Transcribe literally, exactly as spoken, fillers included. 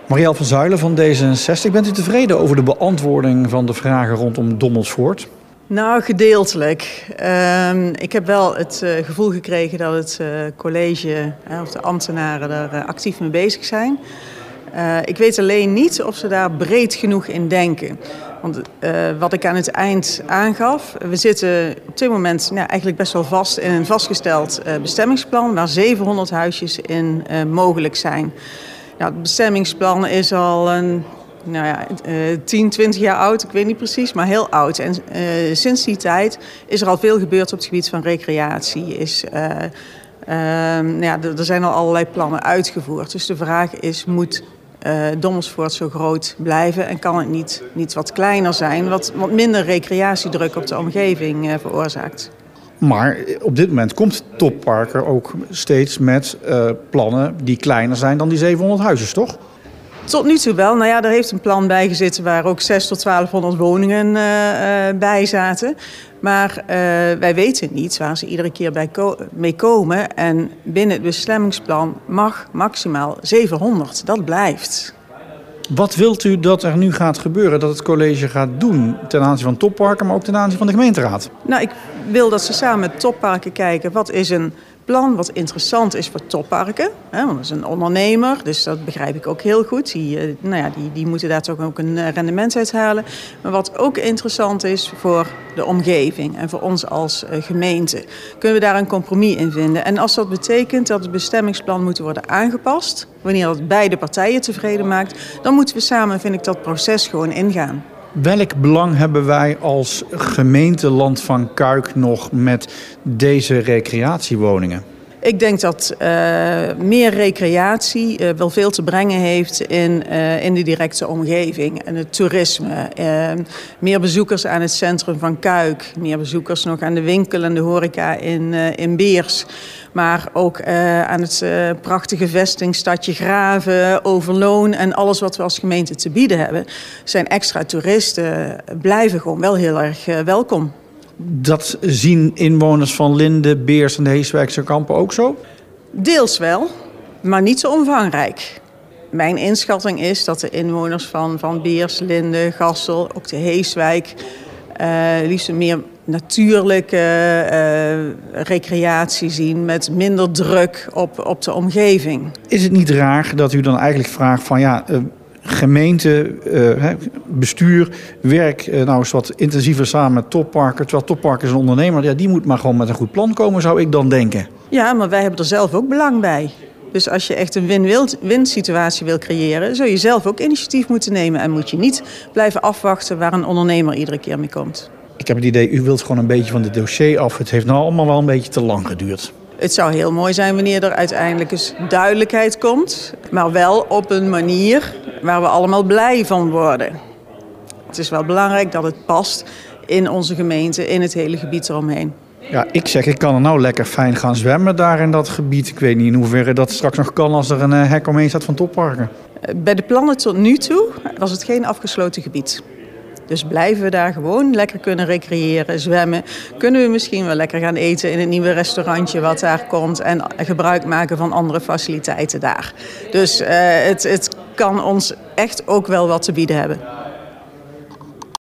Marielle van Zuilen van D zesenzestig. Bent u tevreden over de beantwoording van de vragen rondom Dommelsvoort? Nou, gedeeltelijk. Uh, ik heb wel het uh, gevoel gekregen dat het uh, college uh, of de ambtenaren er uh, actief mee bezig zijn. Uh, ik weet alleen niet of ze daar breed genoeg in denken. Want uh, wat ik aan het eind aangaf, we zitten op dit moment nou, eigenlijk best wel vast in een vastgesteld uh, bestemmingsplan waar zevenhonderd huisjes in uh, mogelijk zijn. Nou, het bestemmingsplan is al een nou ja, uh, tien, twintig jaar oud, ik weet niet precies, maar heel oud. En uh, sinds die tijd is er al veel gebeurd op het gebied van recreatie. Is, uh, uh, nou ja, er zijn al allerlei plannen uitgevoerd. Dus de vraag is, moet uh, Dommelsvoort zo groot blijven en kan het niet, niet wat kleiner zijn, wat, wat minder recreatiedruk op de omgeving uh, veroorzaakt? Maar op dit moment komt Top Parker ook steeds met uh, plannen die kleiner zijn dan die zevenhonderd huisjes, toch? Tot nu toe wel. Nou ja, er heeft een plan bij gezeten waar ook zeshonderd tot twaalfhonderd woningen uh, uh, bij zaten. Maar uh, wij weten niet waar ze iedere keer bij ko- mee komen. En binnen het bestemmingsplan mag maximaal zevenhonderd. Dat blijft. Wat wilt u dat er nu gaat gebeuren, dat het college gaat doen ten aanzien van Top Parker, maar ook ten aanzien van de gemeenteraad? Nou, ik wil dat ze samen met Top Parker kijken wat is een plan wat interessant is voor topparken. Hè, want dat is een ondernemer, dus dat begrijp ik ook heel goed. Die, nou ja, die, die moeten daar toch ook een rendement uit halen. Maar wat ook interessant is voor de omgeving en voor ons als uh, gemeente, kunnen we daar een compromis in vinden. En als dat betekent dat het bestemmingsplan moet worden aangepast, wanneer dat beide partijen tevreden maakt, dan moeten we samen, vind ik, dat proces gewoon ingaan. Welk belang hebben wij als gemeente Land van Kuik nog met deze recreatiewoningen? Ik denk dat uh, meer recreatie uh, wel veel te brengen heeft in, uh, in de directe omgeving en het toerisme. Uh, meer bezoekers aan het centrum van Kuik, meer bezoekers nog aan de winkel en de horeca in, uh, in Beers. Maar ook uh, aan het uh, prachtige vestingstadje Graven, Overloon en alles wat we als gemeente te bieden hebben. Zijn extra toeristen blijven gewoon wel heel erg uh, welkom. Dat zien inwoners van Linde, Beers en de Heeswijkse kampen ook zo? Deels wel, maar niet zo omvangrijk. Mijn inschatting is dat de inwoners van, van Beers, Linde, Gassel, ook de Heeswijk, uh, liefst een meer natuurlijke uh, recreatie zien met minder druk op, op de omgeving. Is het niet raar dat u dan eigenlijk vraagt van ja, uh, gemeente, uh, bestuur, werk uh, nou eens wat intensiever samen met Top Parker, terwijl Top Parker is een ondernemer, ja, die moet maar gewoon met een goed plan komen, zou ik dan denken. Ja, maar wij hebben er zelf ook belang bij. Dus als je echt een win-win situatie wil creëren, zul je zelf ook initiatief moeten nemen en moet je niet blijven afwachten waar een ondernemer iedere keer mee komt. Ik heb het idee, u wilt gewoon een beetje van dit dossier af. Het heeft nou allemaal wel een beetje te lang geduurd. Het zou heel mooi zijn wanneer er uiteindelijk eens duidelijkheid komt, maar wel op een manier waar we allemaal blij van worden. Het is wel belangrijk dat het past in onze gemeente, in het hele gebied eromheen. Ja, ik zeg, ik kan er nou lekker fijn gaan zwemmen daar in dat gebied. Ik weet niet in hoeverre dat straks nog kan als er een hek omheen staat van Top Parker. Bij de plannen tot nu toe was het geen afgesloten gebied. Dus blijven we daar gewoon lekker kunnen recreëren, zwemmen. Kunnen we misschien wel lekker gaan eten in het nieuwe restaurantje wat daar komt. En gebruik maken van andere faciliteiten daar. Dus uh, het, het kan ons echt ook wel wat te bieden hebben.